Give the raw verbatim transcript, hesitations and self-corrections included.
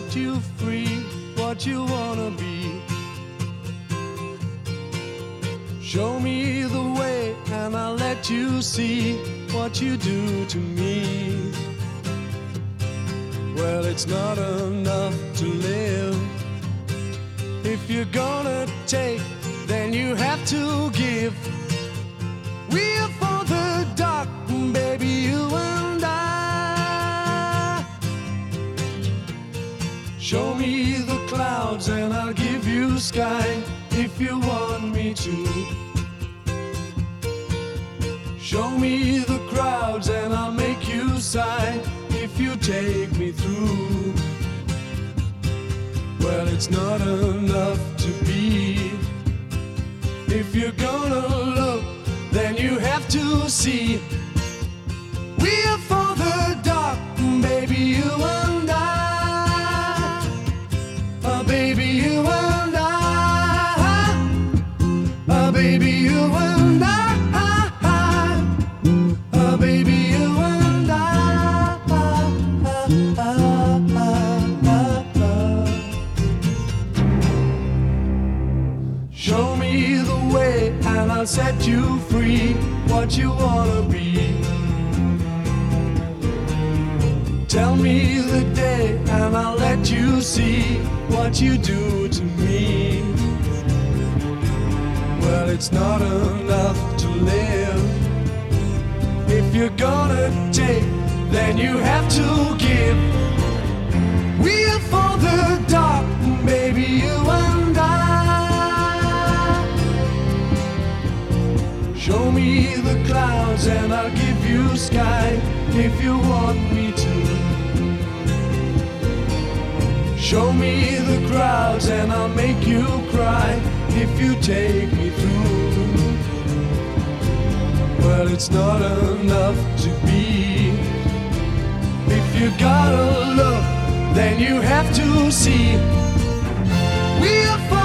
set you free, what you wanna be. Show me the way and I'll let you see what you do to me. Well, it's not enough to live. If you're gonna take, then you have to give. We're for the dark, baby, you and I. Show me the clouds and I'll give you sky if you want me to. Show me the crowds and I'll make you sigh if you take me through. Well, it's not enough to be. If you're gonna look, then you have to see. We're for the dark, baby, you and I. Uh, baby, you and I. Uh, baby, you and I. Uh, baby, you and I. Show me the way and I'll set you free, what you wanna be. Tell me the day and I'll let you see what you do to me. Well, it's not enough to live. If you're gonna take, then you have to give. We're for the dark, baby, you and I. Show me the clouds and I'll give you sky if you want me to. Show me the crowds and I'll make you cry if you take me through. Well, it's not enough to be. If you gotta look, then you have to see. We're